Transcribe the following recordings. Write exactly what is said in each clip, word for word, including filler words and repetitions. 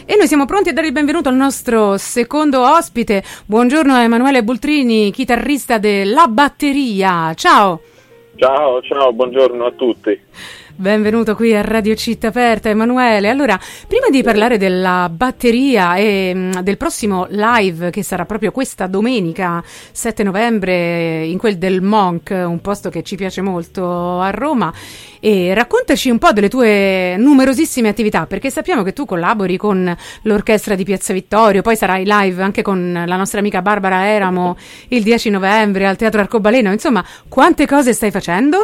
E noi siamo pronti a dare il benvenuto al nostro secondo ospite. Buongiorno a Emanuele Bultrini, chitarrista della Batteria. Ciao! Ciao, ciao, buongiorno a tutti. Benvenuto qui a Radio Città Aperta, Emanuele. Allora, prima di parlare della Batteria e mh, del prossimo live che sarà proprio questa domenica sette novembre in quel del Monk, un posto che ci piace molto a Roma, e raccontaci un po' delle tue numerosissime attività, perché sappiamo che tu collabori con l'orchestra di Piazza Vittorio, poi sarai live anche con la nostra amica Barbara Eramo il dieci novembre al Teatro Arcobaleno. Insomma, quante cose stai facendo?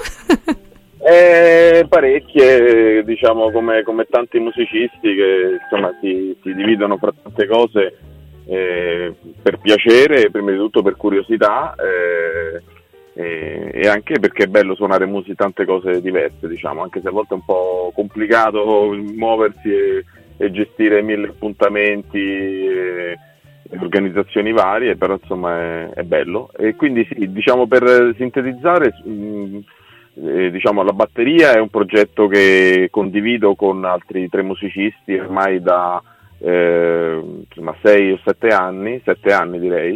Eh, parecchie, diciamo, come, come tanti musicisti che insomma si, si dividono fra tante cose, eh, per piacere, prima di tutto per curiosità, eh, eh, e anche perché è bello suonare musica, tante cose diverse, diciamo, anche se a volte è un po' complicato muoversi e, e gestire mille appuntamenti e, e organizzazioni varie, però insomma è, è bello. E quindi sì, diciamo, per sintetizzare, mh, Eh, diciamo, la Batteria è un progetto che condivido con altri tre musicisti ormai da eh, insomma sei o sette anni, sette anni direi,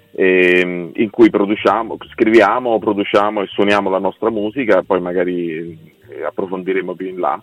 eh, in cui produciamo, scriviamo, produciamo e suoniamo la nostra musica, poi magari eh, approfondiremo più in là.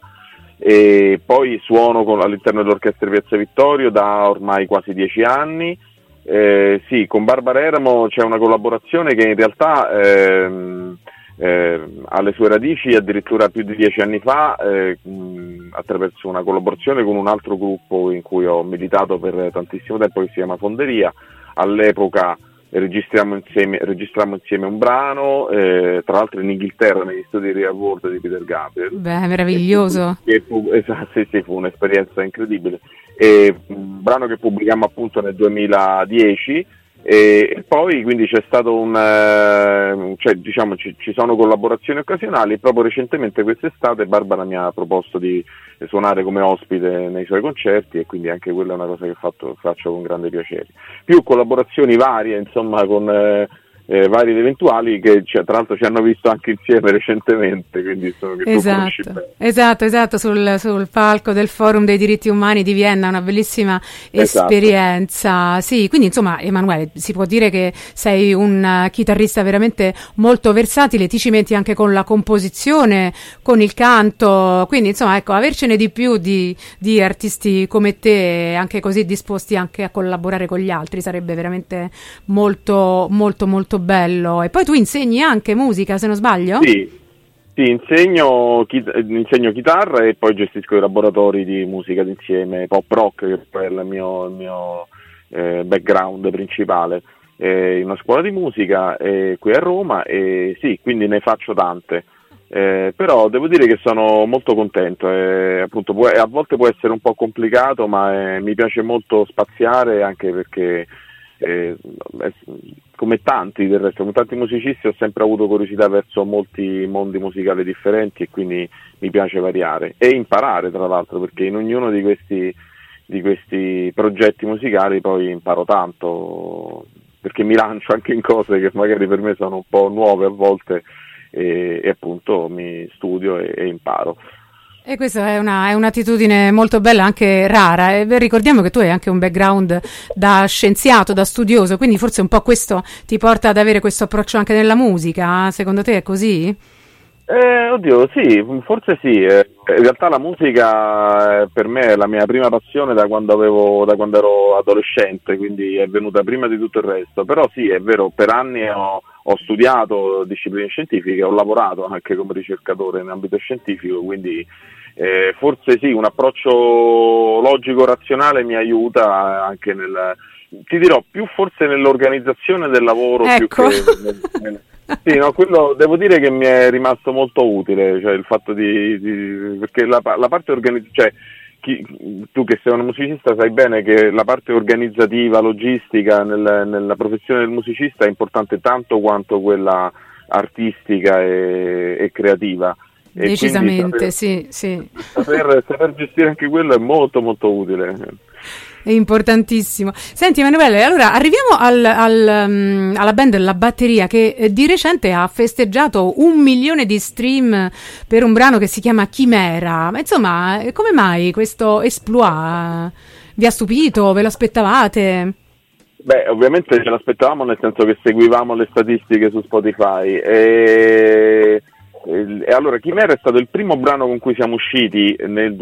E poi suono con, all'interno dell'orchestra di Piazza Vittorio da ormai quasi dieci anni. Eh, sì, con Barbara Eramo c'è una collaborazione che in realtà ehm, Eh, alle sue radici addirittura più di dieci anni fa, eh, mh, attraverso una collaborazione con un altro gruppo in cui ho militato per tantissimo tempo, che si chiama Fonderia. All'epoca registriamo insieme, registrammo insieme un brano, eh, tra l'altro in Inghilterra, negli studi di Real World di Peter Gabriel. Beh, meraviglioso. Che fu, esatto, sì, sì, fu un'esperienza incredibile. E, un brano che pubblicammo appunto nel duemiladieci. E poi quindi c'è stato un eh, cioè diciamo ci, ci sono collaborazioni occasionali, e proprio recentemente quest'estate Barbara mi ha proposto di suonare come ospite nei suoi concerti, e quindi anche quella è una cosa che fatto, faccio con grande piacere. Più collaborazioni varie, insomma, con eh, eh, vari ed eventuali che cioè, tra l'altro ci hanno visto anche insieme recentemente, quindi insomma, che esatto, esatto, esatto, sul, sul palco del Forum dei diritti umani di Vienna, una bellissima esperienza. Esatto. Sì, quindi insomma, Emanuele, si può dire che sei un chitarrista veramente molto versatile, ti ci metti anche con la composizione, con il canto, quindi insomma, ecco, avercene di più di, di artisti come te, anche così disposti anche a collaborare con gli altri, sarebbe veramente molto, molto, molto bello. E poi tu insegni anche musica, se non sbaglio? Sì, sì, insegno, chit- insegno chitarra e poi gestisco i laboratori di musica d'insieme, pop rock, che poi è il mio, il mio eh, background principale, eh, in una scuola di musica eh, qui a Roma, e sì, quindi ne faccio tante. Eh, però devo dire che sono molto contento, eh, appunto può, a volte può essere un po' complicato, ma eh, mi piace molto spaziare, anche perché Eh, come tanti del resto, come tanti musicisti, ho sempre avuto curiosità verso molti mondi musicali differenti, e quindi mi piace variare e imparare, tra l'altro, perché in ognuno di questi di questi progetti musicali poi imparo tanto, perché mi lancio anche in cose che magari per me sono un po' nuove a volte, e, e appunto mi studio e, e imparo. E questa è, una, è un'attitudine molto bella, anche rara. E ricordiamo che tu hai anche un background da scienziato, da studioso, quindi forse un po' questo ti porta ad avere questo approccio anche nella musica. Secondo te è così? Eh, oddio, sì, forse sì. Eh, in realtà la musica eh, per me è la mia prima passione da quando avevo, da quando ero adolescente, quindi è venuta prima di tutto il resto. Però sì, è vero, per anni ho, ho studiato discipline scientifiche, ho lavorato anche come ricercatore in ambito scientifico, quindi eh, forse sì, un approccio logico-razionale mi aiuta anche nel, ti dirò, più forse nell'organizzazione del lavoro, ecco. più che nel, nel Sì, no, quello devo dire che mi è rimasto molto utile, cioè il fatto di, di perché la, la parte organizzativa, cioè chi, tu che sei un musicista sai bene che la parte organizzativa, logistica nel, nella professione del musicista è importante tanto quanto quella artistica e, e creativa. E decisamente, saper, sì, sì. Saper, saper gestire anche quello è molto molto utile. È importantissimo. Senti Emanuele, allora arriviamo al, al, um, alla band La Batteria, che eh, di recente ha festeggiato un milione di stream per un brano che si chiama Chimera. Ma insomma, come mai questo exploit? vi ha stupito? Ve lo aspettavate? Beh, ovviamente ce l'aspettavamo, nel senso che seguivamo le statistiche su Spotify e, e, e allora Chimera è stato il primo brano con cui siamo usciti nel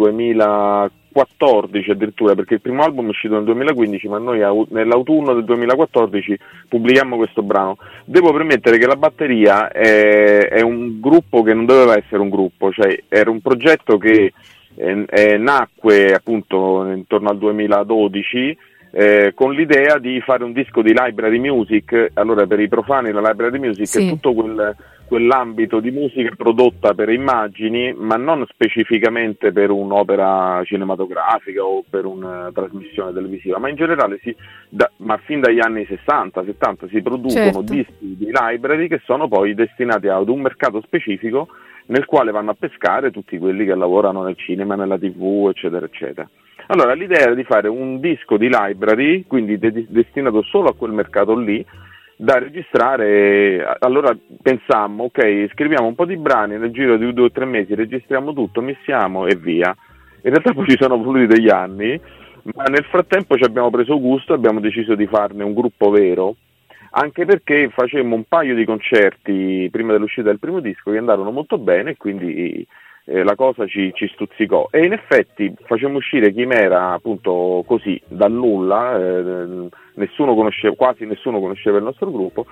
duemilaquattordici addirittura, perché il primo album è uscito nel duemilaquindici, ma noi nell'autunno del duemilaquattordici pubblichiamo questo brano. Devo premettere che la batteria è, è un gruppo che non doveva essere un gruppo, cioè era un progetto che eh, eh, nacque appunto intorno al duemiladodici Eh, con l'idea di fare un disco di library music. Allora, per i profani la library music sì. è tutto quel, quell'ambito di musica prodotta per immagini, ma non specificamente per un'opera cinematografica o per una trasmissione televisiva, ma in generale si, da, ma fin dagli anni sessanta settanta si producono certo. dischi di library che sono poi destinati ad un mercato specifico nel quale vanno a pescare tutti quelli che lavorano nel cinema, nella tivù, eccetera, eccetera. Allora l'idea era di fare un disco di library, quindi de- destinato solo a quel mercato lì, da registrare. Allora pensammo, ok, scriviamo un po' di brani, nel giro di due o tre mesi registriamo tutto, missiamo e via. In realtà poi ci sono voluti degli anni, ma nel frattempo ci abbiamo preso gusto e abbiamo deciso di farne un gruppo vero, anche perché facemmo un paio di concerti prima dell'uscita del primo disco che andarono molto bene e quindi eh, la cosa ci, ci stuzzicò, e in effetti facemmo uscire Chimera appunto così dal nulla, eh, nessuno conosceva, quasi nessuno conosceva il nostro gruppo,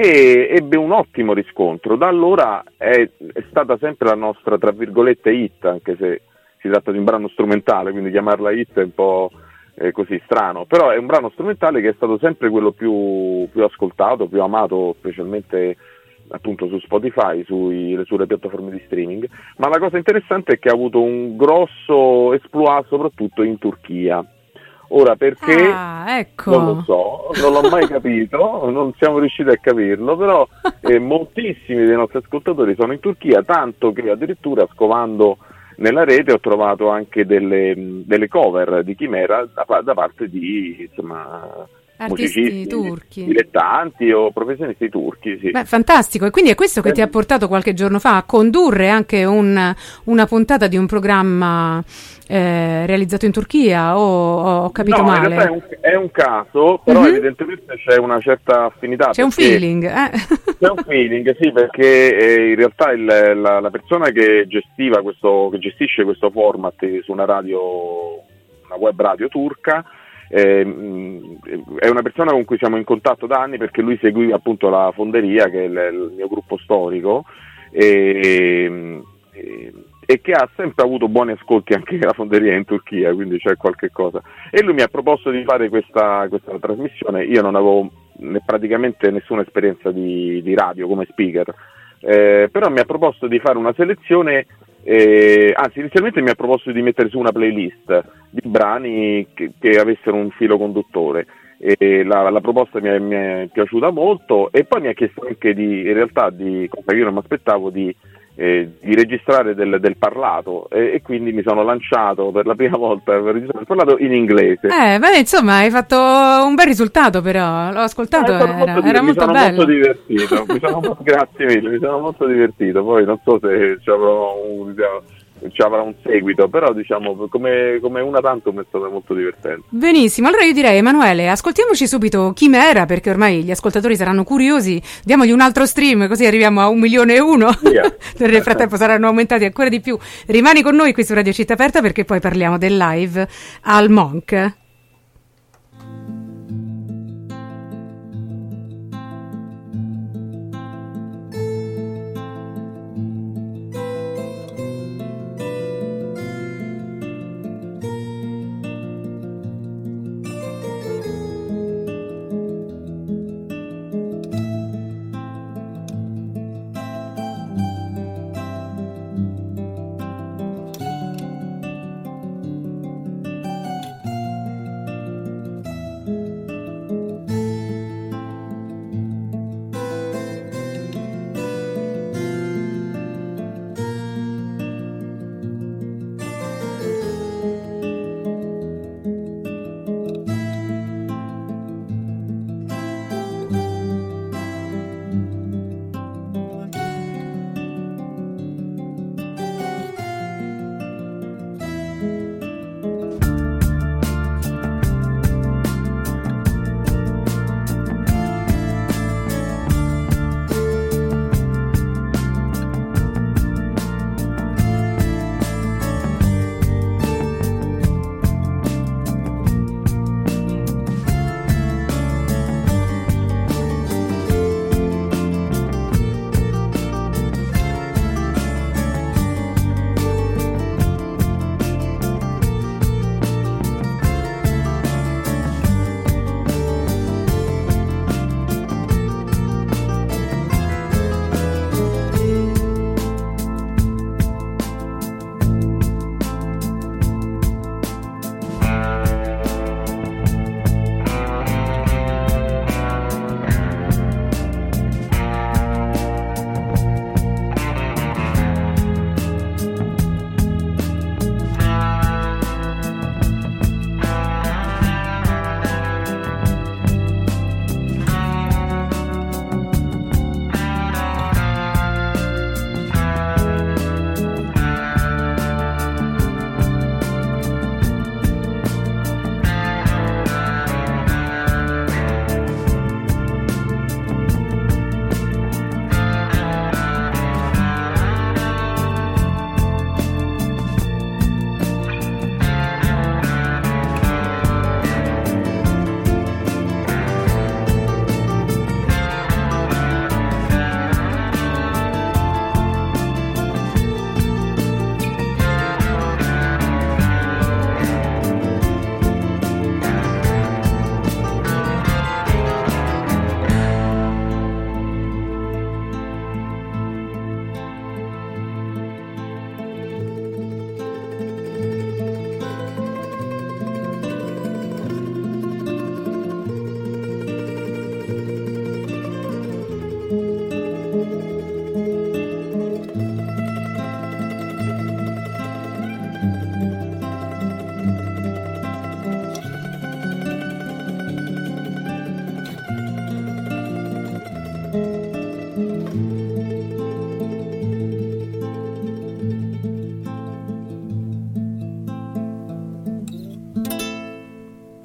e ebbe un ottimo riscontro. Da allora è, è stata sempre la nostra tra virgolette hit, anche se si tratta di un brano strumentale, quindi chiamarla hit è un po' eh, così strano, però è un brano strumentale che è stato sempre quello più, più ascoltato, più amato, specialmente appunto su Spotify, sui, sulle piattaforme di streaming. Ma la cosa interessante è che ha avuto un grosso exploit soprattutto in Turchia. Ora perché? Ah, ecco. Non lo so, non l'ho mai capito, non siamo riusciti a capirlo, però eh, moltissimi dei nostri ascoltatori sono in Turchia, tanto che addirittura scovando nella rete ho trovato anche delle, delle cover di Chimera da, da parte di insomma artisti musicisti turchi, dilettanti o professionisti turchi. Sì. Beh, fantastico. E quindi è questo che eh. ti ha portato qualche giorno fa a condurre anche un, una puntata di un programma eh, realizzato in Turchia, o ho capito no, male? In realtà è un, è un caso, però mm-hmm. evidentemente c'è una certa affinità. C'è un feeling. Eh? C'è un feeling, sì, perché eh, in realtà il, la, la persona che gestiva questo, che gestisce questo format su una radio, una web radio turca, Eh, è una persona con cui siamo in contatto da anni, perché lui seguiva appunto la Fonderia, che è il, il mio gruppo storico, e, e, e che ha sempre avuto buoni ascolti anche la Fonderia in Turchia, quindi c'è qualche cosa. E lui mi ha proposto di fare questa, questa trasmissione. Io non avevo né praticamente nessuna esperienza di, di radio come speaker, eh, però mi ha proposto di fare una selezione. Eh, anzi, inizialmente mi ha proposto di mettere su una playlist di brani che, che avessero un filo conduttore, e la, la proposta mi è, mi è piaciuta molto, e poi mi ha chiesto anche di, in realtà, di, cosa io non mi aspettavo, di, eh, di registrare del, del parlato, e, e quindi mi sono lanciato per la prima volta per registrare il parlato in inglese. Eh, beh, insomma, hai fatto un bel risultato, però l'ho ascoltato, eh, era, molto, era molto bello. Mi sono molto divertito, mi sono, grazie mille, mi sono molto divertito. Poi non so se ci avrò un, ci avrà un seguito, però diciamo come, come una tantum è stata molto divertente. Benissimo, allora io direi, Emanuele, ascoltiamoci subito Chimera, perché ormai gli ascoltatori saranno curiosi, diamogli un altro stream così arriviamo a un milione e uno. Yeah. Nel frattempo saranno aumentati ancora di più. Rimani con noi qui su Radio Città Aperta, perché poi parliamo del live al Monk.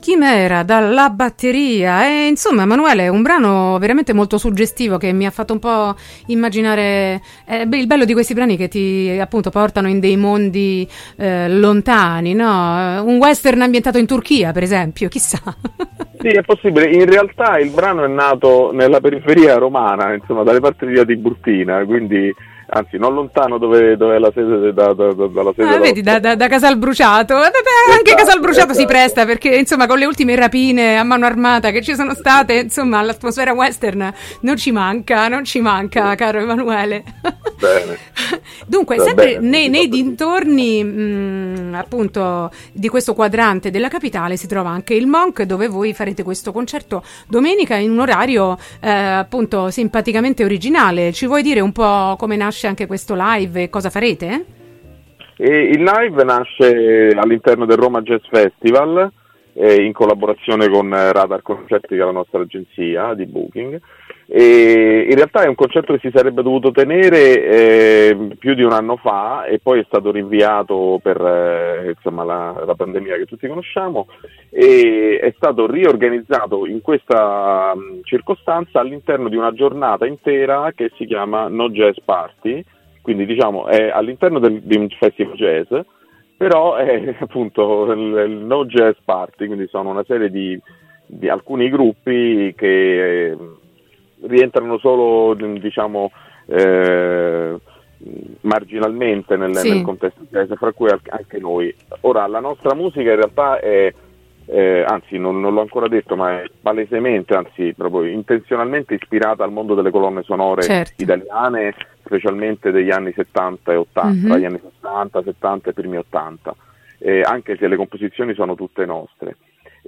Chimera dalla batteria. E insomma, Emanuele, è un brano veramente molto suggestivo che mi ha fatto un po' immaginare eh, il bello di questi brani che ti appunto portano in dei mondi eh, lontani, no? Un western ambientato in Turchia, per esempio, chissà. Sì, è possibile. In realtà il brano è nato nella periferia romana, insomma, dalle parti di via Tiburtina, quindi anzi non lontano dove, dove è la sede da, da, da, dalla sede ah, vedi da, da, da Casalbruciato. Vabbè, anche esatto, Casalbruciato esatto. si presta, perché insomma con le ultime rapine a mano armata che ci sono state, insomma l'atmosfera western non ci manca, non ci manca, caro Emanuele. Bene. Dunque, Va sempre bene, nei, nei dintorni mh, appunto di questo quadrante della capitale si trova anche il Monk, dove voi farete questo concerto domenica in un orario eh, appunto simpaticamente originale. Ci vuoi dire un po' come nasce anche questo live e cosa farete? E il live nasce all'interno del Roma Jazz Festival eh, in collaborazione con Radar Concerti, che è la nostra agenzia di booking. E in realtà è un concerto che si sarebbe dovuto tenere eh, più di un anno fa e poi è stato rinviato per eh, insomma, la, la pandemia che tutti conosciamo, e è stato riorganizzato in questa um, circostanza all'interno di una giornata intera che si chiama No Jazz Party, quindi diciamo è all'interno del, di un festival jazz, però è appunto il, il No Jazz Party, quindi sono una serie di, di alcuni gruppi che eh, rientrano solo, diciamo, eh, marginalmente nel, sì. nel contesto jazz, fra cui anche noi. Ora, la nostra musica in realtà è, eh, anzi non, non l'ho ancora detto, ma è palesemente, anzi proprio intenzionalmente ispirata al mondo delle colonne sonore certo. italiane, specialmente degli anni settanta e ottanta, mm-hmm. gli anni sessanta, settanta e primi ottanta, eh, anche se le composizioni sono tutte nostre.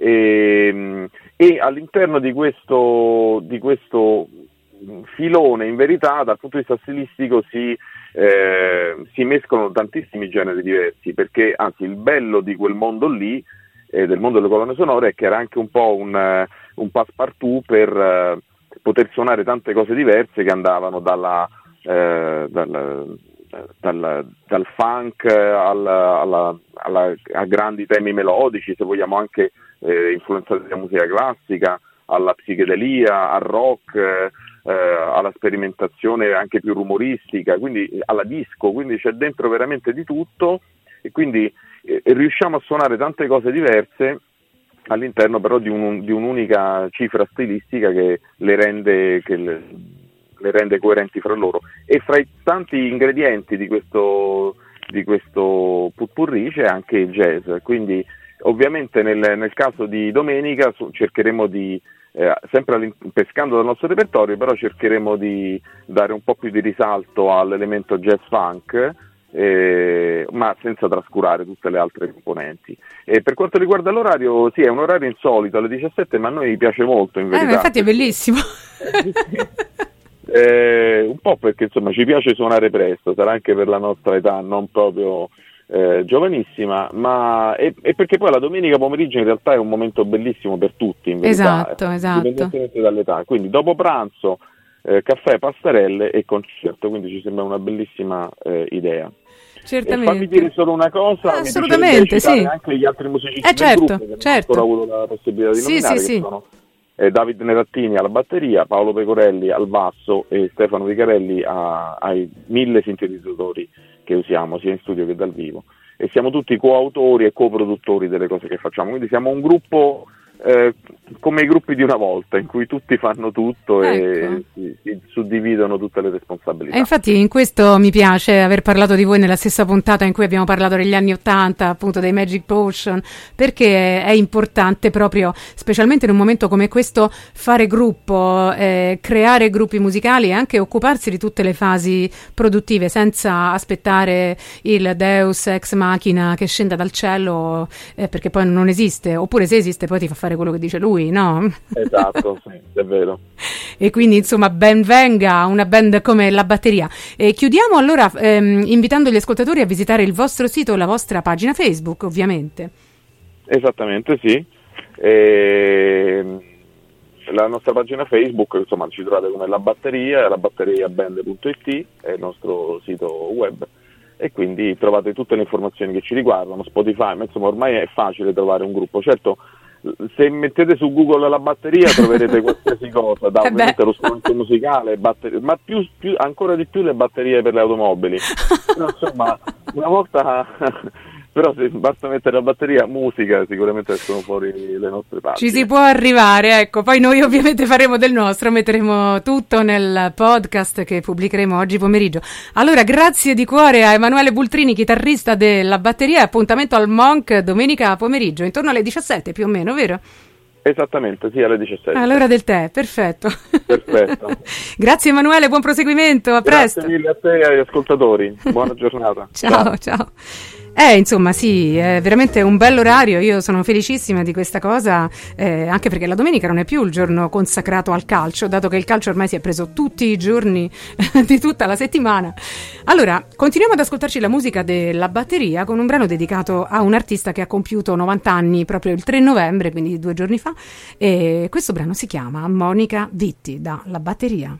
E, e all'interno di questo, di questo filone, in verità, dal punto di vista stilistico si, eh, si mescolano tantissimi generi diversi, perché anzi il bello di quel mondo lì, eh, del mondo delle colonne sonore, è che era anche un po' un, un passepartout per eh, poter suonare tante cose diverse che andavano dalla, eh, dal, dal, dal funk alla, alla, alla, a grandi temi melodici, se vogliamo anche Eh, influenzati dalla musica classica, alla psichedelia, al rock, eh, alla sperimentazione anche più rumoristica, quindi alla disco, quindi c'è dentro veramente di tutto, e quindi eh, riusciamo a suonare tante cose diverse all'interno però di, un, di un'unica cifra stilistica che le rende, che le, le rende coerenti fra loro. E fra i tanti ingredienti di questo, di questo potpourri c'è anche il jazz, quindi ovviamente nel, nel caso di domenica su, cercheremo di, eh, sempre pescando dal nostro repertorio, però cercheremo di dare un po' più di risalto all'elemento jazz funk, eh, ma senza trascurare tutte le altre componenti. E per quanto riguarda l'orario, sì, è un orario insolito alle diciassette, ma a noi piace molto in verità. Eh, infatti è bellissimo. eh, un po' perché insomma ci piace suonare presto, sarà anche per la nostra età, non proprio Eh, giovanissima, ma e, e perché poi la domenica pomeriggio in realtà è un momento bellissimo per tutti, in verità, esatto, esatto. indipendentemente dall'età, quindi dopo pranzo eh, caffè, pastarelle e concerto, quindi ci sembra una bellissima eh, idea. Certamente. E fammi dire solo una cosa, ah, assolutamente, sì. Anche gli altri musicisti eh, certo, del gruppo che certo. non ho ancora avuto la possibilità di sì, nominare, sì, che sì. sono eh, David Nerattini alla batteria, Paolo Pecorelli al basso e Stefano Vicarelli a, ai mille sintetizzatori che usiamo sia in studio che dal vivo, e siamo tutti coautori e coproduttori delle cose che facciamo, quindi siamo un gruppo eh, come i gruppi di una volta, in cui tutti fanno tutto ecco. e si, si suddividono tutte le responsabilità. E infatti in questo mi piace aver parlato di voi nella stessa puntata in cui abbiamo parlato degli anni Ottanta, appunto dei Magic Potion, perché è importante proprio, specialmente in un momento come questo, fare gruppo, eh, creare gruppi musicali e anche occuparsi di tutte le fasi produttive senza aspettare il Deus ex machina che scenda dal cielo, eh, perché poi non esiste, oppure se esiste poi ti fa fare quello che dice lui, no? Esatto, sì, è vero. E quindi insomma ben venga una band come La Batteria. E chiudiamo allora ehm, invitando gli ascoltatori a visitare il vostro sito e la vostra pagina Facebook, ovviamente. Esattamente, sì. E la nostra pagina Facebook, insomma, ci trovate come La Batteria, labatteriaband punto it è il nostro sito web, e quindi trovate tutte le informazioni che ci riguardano, Spotify, ma insomma ormai è facile trovare un gruppo. Certo, se mettete su Google la batteria troverete qualsiasi cosa, da ovviamente lo strumento musicale, batterie, ma più, più, ancora di più le batterie per le automobili. Però, insomma, una volta... Però se basta mettere la batteria, musica, sicuramente escono fuori le nostre parti. Ci si può arrivare, ecco. Poi noi ovviamente faremo del nostro, metteremo tutto nel podcast che pubblicheremo oggi pomeriggio. Allora, grazie di cuore a Emanuele Bultrini, chitarrista della batteria, appuntamento al Monk domenica pomeriggio, intorno alle diciassette più o meno, vero? Esattamente, sì, alle diciassette. All'ora del tè, perfetto. Perfetto. Grazie Emanuele, buon proseguimento, a presto. Grazie mille a te e agli ascoltatori, buona giornata. Ciao, ciao. ciao. Eh, insomma, sì, è veramente un bell'orario, io sono felicissima di questa cosa, eh, anche perché la domenica non è più il giorno consacrato al calcio, dato che il calcio ormai si è preso tutti i giorni di tutta la settimana. Allora, continuiamo ad ascoltarci la musica della batteria con un brano dedicato a un artista che ha compiuto novanta anni proprio il tre novembre, quindi due giorni fa, e questo brano si chiama Monica Vitti, da La Batteria.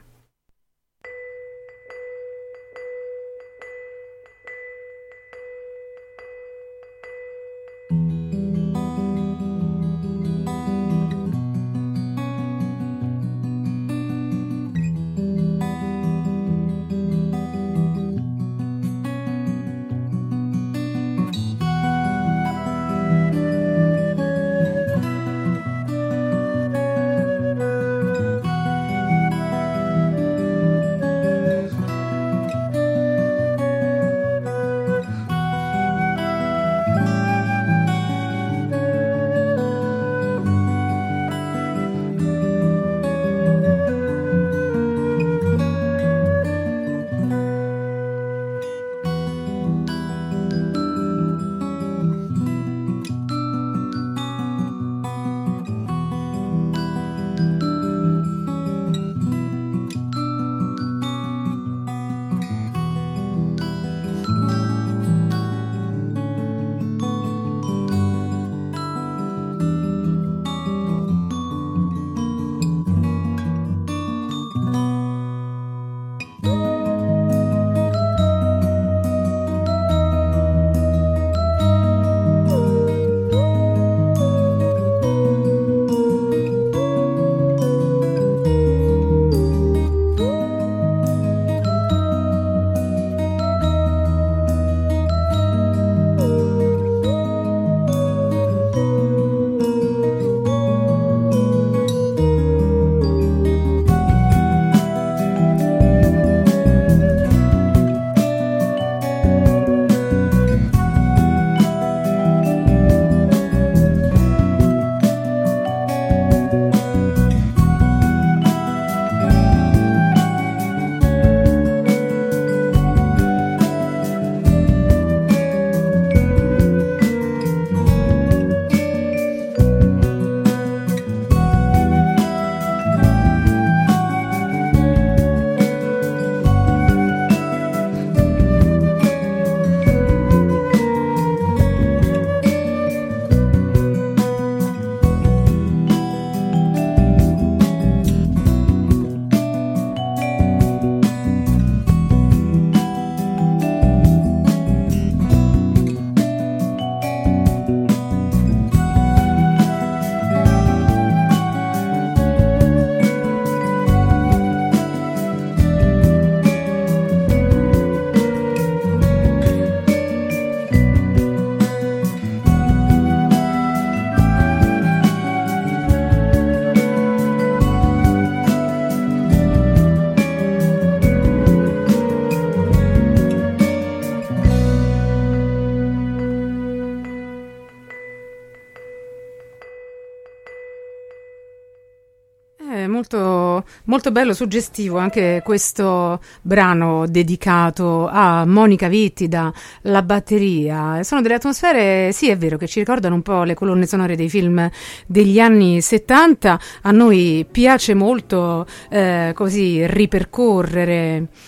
Molto, molto bello, suggestivo anche questo brano dedicato a Monica Vitti da La Batteria. Sono delle atmosfere, sì è vero, che ci ricordano un po' le colonne sonore dei film degli anni settanta. A noi piace molto eh, così ripercorrere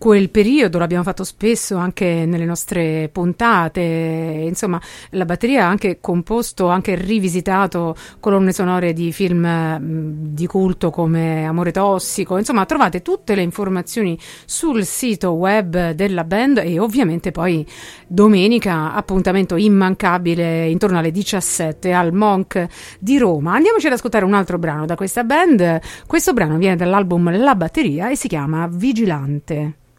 quel periodo, l'abbiamo fatto spesso anche nelle nostre puntate, insomma la batteria ha anche composto, anche rivisitato colonne sonore di film mh, di culto come Amore Tossico, insomma trovate tutte le informazioni sul sito web della band e ovviamente poi domenica appuntamento immancabile intorno alle diciassette al Monk di Roma. Andiamoci ad ascoltare un altro brano da questa band. Questo brano viene dall'album La Batteria e si chiama Vigilante.